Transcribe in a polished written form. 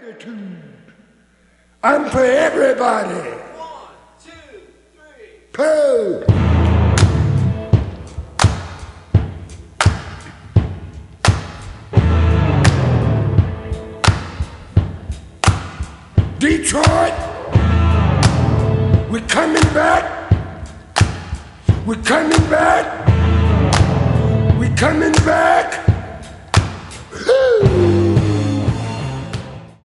Attitude. I'm for everybody. 1, 2, 3. Pooh. Detroit, we're coming back. We're coming back. We're coming back. Woo.